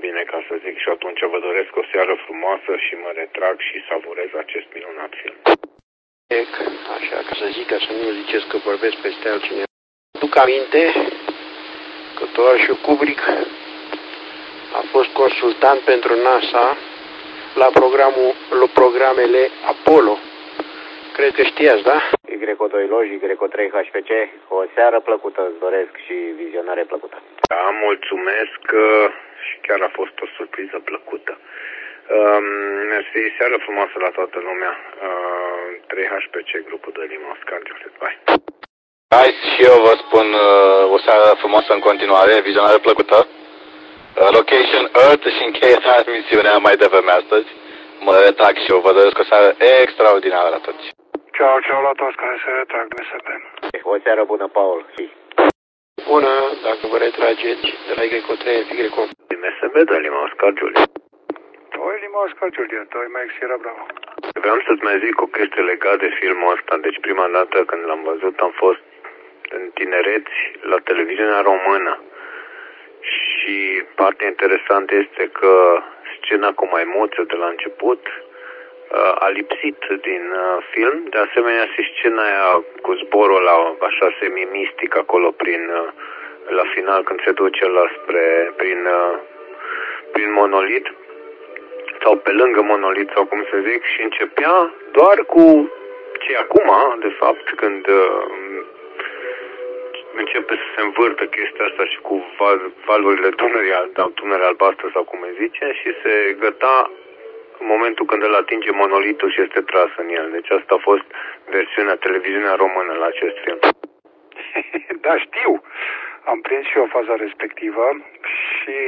bine, ca să zic, și atunci vă doresc o seară frumoasă și mă retrag și savurez acest minunat film. Așa, ca să zic, ca să nu ziceți că vorbesc peste altcineva. Duc aminte că tovarășul Kubrick a fost consultant pentru NASA la programele Apollo. Cred că știați, da? Y2 Loj, Y3 HPC, o seară plăcută îți doresc și vizionare plăcută. Da, mulțumesc și chiar a fost o surpriză plăcută. Mersi, seară frumoasă la toată lumea. 3 HPC, grupul de Lima, Oscar Joseph, bye. Hai și eu vă spun o seară frumoasă în continuare, vizionare plăcută. Location Earth și încheie transmisiunea mai devreme astăzi. Mă retrag și eu vă doresc o seară extraordinară la toți. Ciao, ciao la toți care se retrag, MSB. O seară bună, Paul. Bună, dacă vă retrageți de la Y3 FY. MSB de Lima, Oscar Julia. Toi Lima, Oscar Julia, toi Max Sierra Bravo. Vreau să-ți mai zic o chestie legată de filmul ăsta. Deci prima dată când l-am văzut am fost în tinereți la televiziunea română. Și partea interesantă este că scena cu maimuțul de la început a lipsit din film. De asemenea și scena aia cu zborul la așa semi-mistic acolo la final când se duce prin monolit sau pe lângă monolit sau cum să zic, și începea doar cu ce acum, de fapt, când începe să se învârtă chestia asta și cu valurile Dunării albastre sau cum îi zice, și se găta în momentul când îl atinge monolitul și este tras în el. Deci asta a fost versiunea televiziunea română la acest film. Da, știu. Am prins și eu faza respectivă și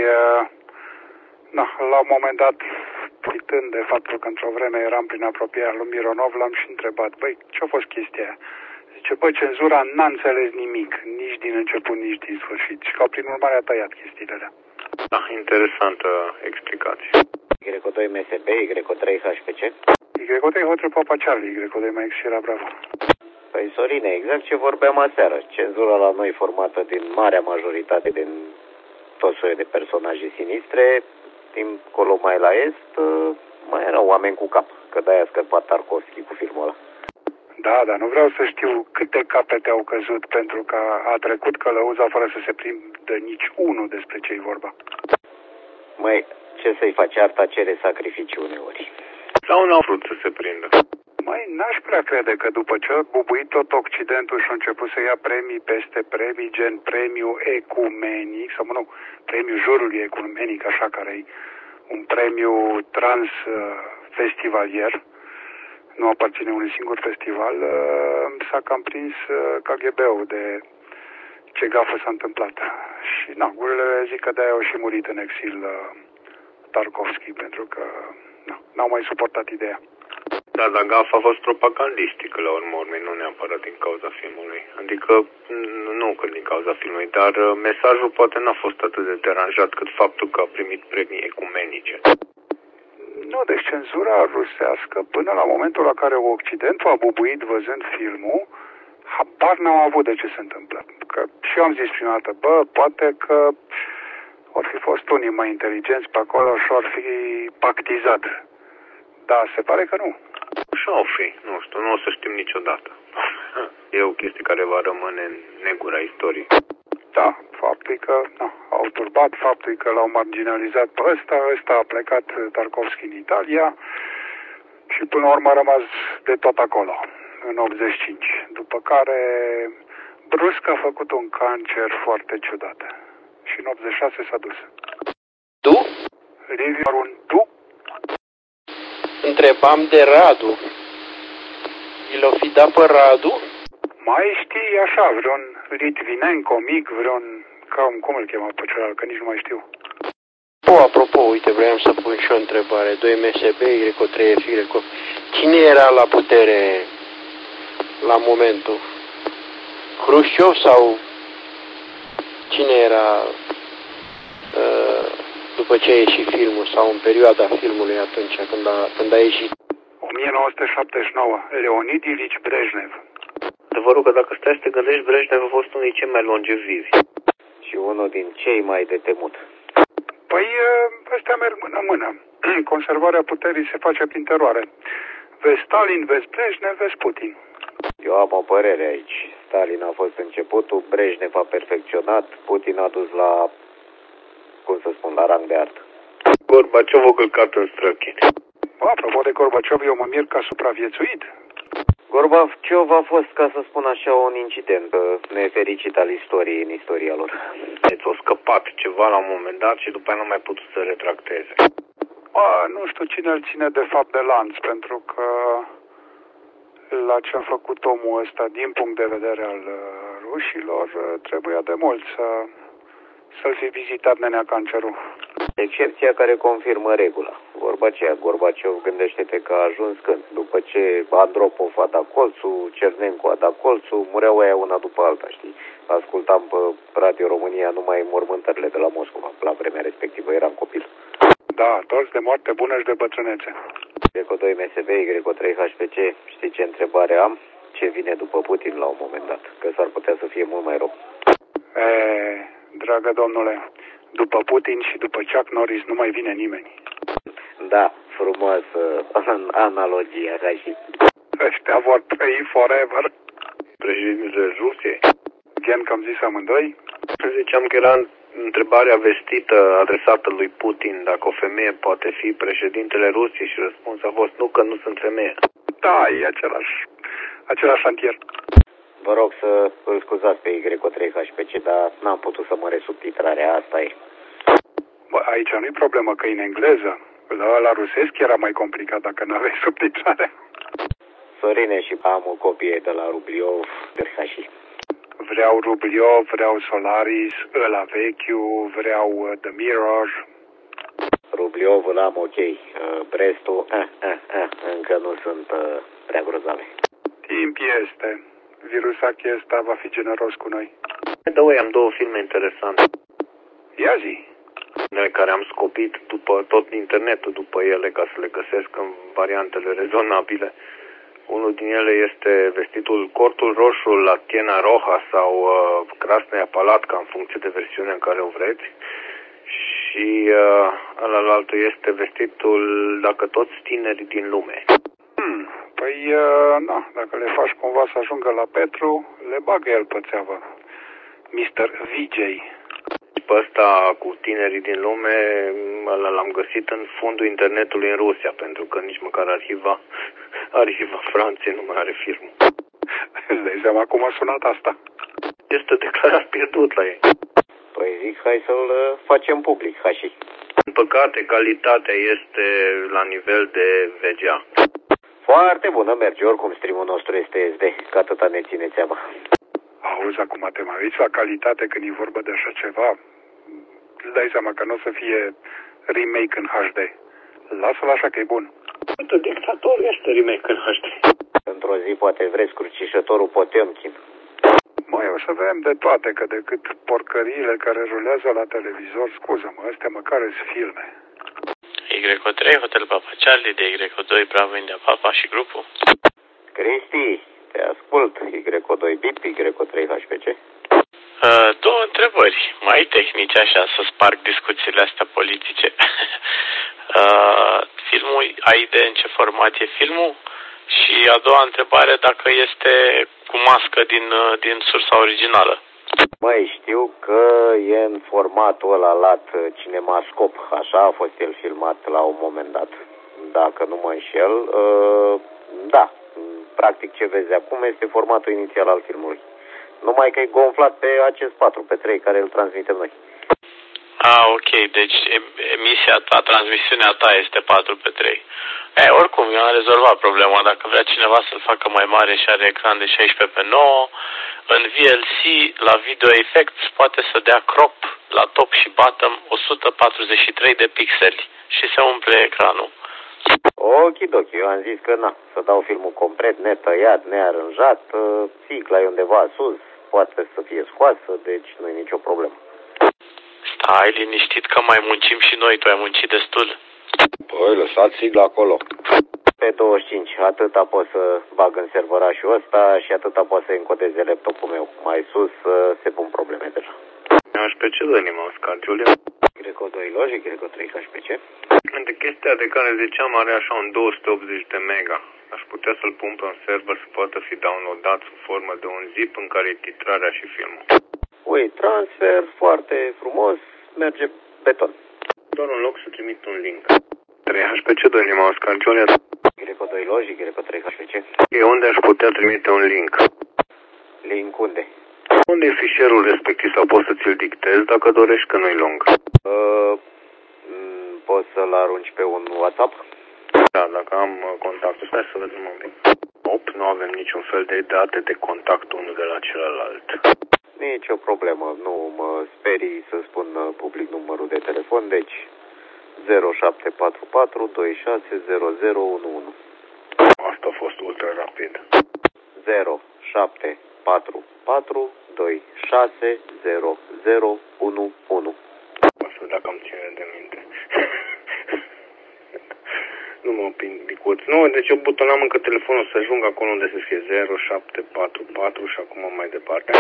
la un moment dat, uitând de faptul că într-o vreme eram prin apropierea lui Mironov, l-am și întrebat, băi, ce-a fost chestia aia? Zice, băi, cenzura n-a înțeles nimic, nici din început, nici din sfârșit. Și că prin urmare a tăiat chestiile alea. Da, interesantă explicație. Y2 MSB, Y3 HPC. Y3 Hotel Papa Charlie, Y2 Max Sierra Bravo. Păi, Sorine, exact ce vorbeam aseară. Cenzura la noi formată din marea majoritate din tot soiul de personaje sinistre, dincolo mai la est, mai erau oameni cu cap, că de-aia a scăpat Tarkovski cu filmul ăla. Da, dar nu vreau să știu câte capete au căzut, pentru că a trecut călăuza fără să se prindă nici unul despre ce-i vorba. Măi, ce să-i faci, arta cere sacrificii uneori. Sau n-au vrut să se prindă? Măi, n-aș prea crede că după ce a bubuit tot Occidentul și a început să ia premii peste premii, gen premiu ecumenic, sau nu, premiu jurului ecumenic, așa, care e un premiu transfestivalier, nu aparține unui singur festival, s-a cam prins KGB-ul de ce gafă s-a întâmplat. Și, gurile zic că de-aia au și murit în exil Tarkovski, pentru că n-au mai suportat ideea. Da, dar gafa a fost propagandistică la urmă urmei, nu neapărat din cauza filmului. Adică, nu că din cauza filmului, dar mesajul poate n-a fost atât de deranjat cât faptul că a primit premii ecumenice. Nu, deci cenzura rusească, până la momentul la care Occidentul a bubuit văzând filmul, habar n-au avut de ce se întâmplă. Că și eu am zis prima dată, poate că or fi fost unii mai inteligenți pe acolo și or fi pactizat. Da, se pare că nu. Așa o fi, nu știu, nu o să știm niciodată. E o chestie care va rămâne în negura istoriei. Da, faptul că au turbat, faptul că l-au marginalizat pe ăsta a plecat Tarkovski în Italia și până la urmă a rămas de tot acolo, în 85. După care brusc a făcut un cancer foarte ciudat și în 86 s-a dus. Tu? Liviu, un tu? Întrebam de Radu. I l-o fi dat pe Radu? Mai știi așa, vreun Litvinenko mic, vreun... Cum îl chema pe celălalt, că nici nu mai știu. Apropo, uite, vreau să pun și o întrebare. 2 MSB, Y3 FY. Cine era la putere la momentul? Hrușciov sau cine era după ce a ieșit filmul sau în perioada filmului atunci când a ieșit? 1979, Leonid Ilici Brejnev. Adevărul că dacă stai să te gândești, Brejnev a fost unul din cei mai longevivi. Și unul din cei mai de temut. Păi ăstea merg mână-mână. Conservarea puterii se face prin teroare. Vezi Stalin, vezi Brejnev, vezi Putin. Eu am o părere aici. Stalin a fost începutul, Brejnev a perfecționat, Putin a dus la, cum să spun, la rang de artă. Gorbaciov a călcat în străchini. Apropo de Gorbaciov, eu mă mir că a supraviețuit. Gorbaciov a fost, ca să spun așa, un incident nefericit al istoriei în istoria lor. Deci a scăpat ceva la un moment dat și după aia nu mai putut să retracteze. Nu știu cine îl ține de fapt de lanț, pentru că la ce a făcut omul ăsta din punct de vedere al rușilor, trebuia de mult să-l fi vizitat nenea Cancerul. Excepția care confirmă regula. Vorba aceea, Gorbaciov, gândește-te că a ajuns când? După ce Andropov a dat colțul, Cernencu a dat colțul, mureau aia una după alta, știi? Ascultam pe Radio România numai mormântările de la Moscova. La vremea respectivă eram copil. Da, toți de moarte bună și de bătrânețe. Greco 2 MSB, Greco 3 HPC, știi ce întrebare am? Ce vine după Putin la un moment dat? Că s-ar putea să fie mult mai rău. Dragă domnule, după Putin și după Chuck Norris nu mai vine nimeni. Da, frumoasă analogia, ca și... Ăștia vor trăi forever. Președintele Rusiei. Gen că am zis amândoi? Ziceam că era întrebarea vestită adresată lui Putin dacă o femeie poate fi președintele Rusiei și răspunsul a fost nu, că nu sunt femeie. Da, e același șantier. Vă rog să îl scuzați pe Y3HPC, dar n-am putut să măresc subtitrarea, asta e. Bă, aici nu-i problemă că e în engleză. La rusesc era mai complicat dacă n-aveai subtitrarea. Sorine, și am o copie de la Rubliov, și. Vreau Rubliov, vreau Solaris, ăla vechiul, vreau The Mirror. Rubliov îl am ok. Brestul, încă nu sunt prea grozave. Timp este. Virusache ăsta va fi generos cu noi. Am două filme interesante. Ia zi. Care am scopit după tot internetul după ele ca să le găsesc în variantele rezonabile. Unul din ele este vestitul Cortul Roșu la Tiena Roja sau Krasnaya Palatka, în funcție de versiunea în care o vreți. Și alaltă este vestitul Dacă toți tinerii din lume. Păi, dacă le faci cumva să ajungă la Petru, le bagă el pe țeavă. Mr. VJ. Pe ăsta cu tinerii din lume l-am găsit în fundul internetului în Rusia, pentru că nici măcar arhiva Franței nu mai are filmul. Îți dai seama cum a sunat asta? Este declarat pierdut la ei. Păi zic, hai să-l facem public, și. În păcate, calitatea este la nivel de VGA. Foarte bună, merge, oricum streamul nostru este SD, că atâta ne ține seama. Auzi, acum te mai uiți la calitate când e vorba de așa ceva? Îți dai seama că nu o să fie remake în HD. Lasă-l așa că e bun. Uite, Dictatorul este remake în HD. Într-o zi poate vreți crucișătorul Potemkin. Măi, o să vedem de toate, că decât porcăriile care rulează la televizor, scuză-mă, astea măcar sunt filme. Y3, Hotel Papa Charlie, de Y2, Bravo India Papa și grupul. Cristi, te ascult. Y2 BIP, Y3 HPC. Două întrebări mai tehnice, așa, să sparg discuțiile astea politice. Filmul, ai idee în ce format e filmul? Și a doua întrebare, dacă este cu mască din sursa originală. Măi, știu că e în formatul ăla lat cinemascop, așa a fost el filmat la un moment dat. Dacă nu mă înșel, da, practic ce vezi acum este formatul inițial al filmului. Numai că e gonflat pe acest 4:3 care îl transmitem noi. Ok, deci emisia ta, transmisiunea ta este 4:3. Oricum, eu am rezolvat problema. Dacă vrea cineva să-l facă mai mare și are ecran de 16:9, în VLC, la Video Effects, poate să dea crop la top și bottom 143 de pixeli și se umple ecranul. Okidoki, eu am zis că să dau filmul complet, netăiat, nearanjat, țicla e undeva sus, poate să fie scoasă, deci nu e nicio problemă. Stai liniștit că mai muncim și noi, tu ai muncit destul. Păi, lăsați sigla acolo. Pe 25, atâta pot să bag în serverașul ăsta și atâta pot să încodeze laptopul meu. Mai sus se pun probleme deja. Aș pe ce dă inima, Julian? Y2 logic, Y3 HPC. De chestia de care ziceam are așa un 280 de mega. Aș putea să-l pun pe un server să poată fi downloadat sub formă de un zip în care e titrarea și filmul. Ui, transfer, foarte frumos, merge beton. Doar un loc să trimit un link. 3 HPC, 2 Lima Oscar Juliet. Y2 logic, Y3 HPC. E unde aș putea trimite un link? Link unde? Unde e fișierul respectiv sau poți să ți-l dictezi dacă dorești că nu-i lung? Poți să-l arunci pe un WhatsApp? Da, dacă am contactul. Stai să vedem un pic. Nu avem niciun fel de date de contact unul de la celălalt. Nici o problemă, nu mă sperii să spun public numărul de telefon, deci 0744 260011. Asta a fost ultra rapid. 0744 260011. O să dacă îmi ține de minte. Nu mă opind bicuț. Nu, deci eu butonam încă telefonul să ajung acolo unde se scrie 0744 și acum mai departe.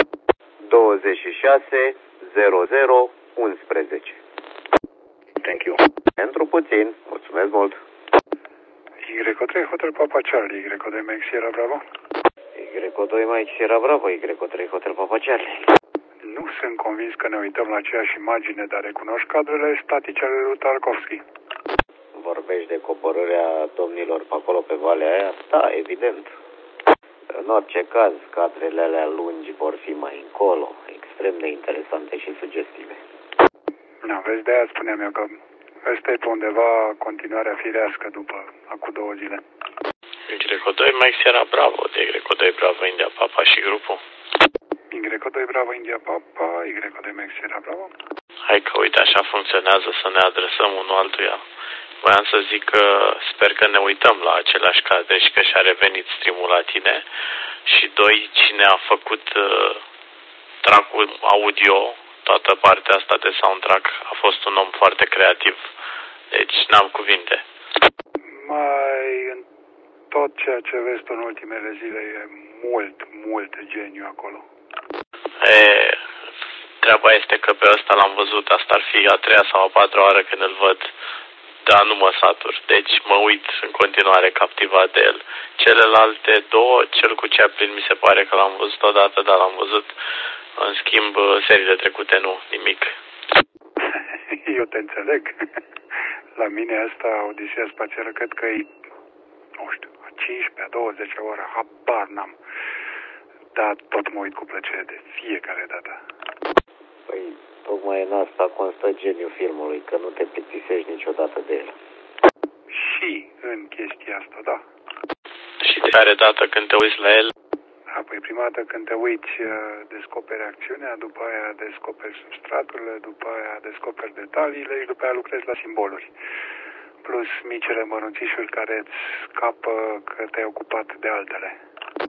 26 00 11. Thank you. Pentru puțin, mulțumesc mult. Y3 Hotel Papa Charlie, Y2 Mike Sierra Bravo. Y2 Mike Sierra Bravo, Y3 Hotel Papa Charlie. Nu sunt convins că ne uităm la aceeași imagine, dar recunoști cadrele statice ale lui Tarkovski. Vorbești de coborârea domnilor pe acolo pe valea aia? Da, evident. În orice caz, cadrele alea lungi vor fi mai încolo, extrem de interesante și sugestive. Da, vezi, de-aia spuneam eu că ăsta e pe undeva continuarea firească după acum 2 zile. Y2 Mike Sierra Bravo, de Y2 Bravo India Papa și grupul. Y2 Bravo India Papa, Y2 Mike Sierra Bravo. Hai că uite așa funcționează să ne adresăm unul altuia. Voiam să zic că sper că ne uităm la același cadre și că și-a revenit streamul la tine. Și doi, cine a făcut track-ul audio, toată partea asta de soundtrack, a fost un om foarte creativ. Deci n-am cuvinte. Mai în tot ceea ce vezi tu în ultimele zile e mult geniu acolo. Treaba este că pe ăsta l-am văzut, asta ar fi a 3-a sau a 4-a oară când îl văd. Da, nu mă satur, deci mă uit în continuare captivat de el. Celelalte două, cel cu Chaplin mi se pare că l-am văzut odată, dar l-am văzut. În schimb, seriile trecute nu, nimic. Eu te înțeleg. La mine asta, Odisea Spațială, cred că e, nu știu, a 15-a, 20-a oră, habar n-am. Dar tot mă uit cu plăcere de fiecare dată. Păi, tocmai în asta constă geniul filmului, că nu te plictisești niciodată de el. Și în chestia asta, da. Și de care dată când te uiți la el? Apoi prima dată când te uiți, descoperi acțiunea, după aia descoperi substraturile, după aia descoperi detaliile și după aia lucrezi la simboluri. Plus micile mărunțișuri care îți scapă că te-ai ocupat de altele.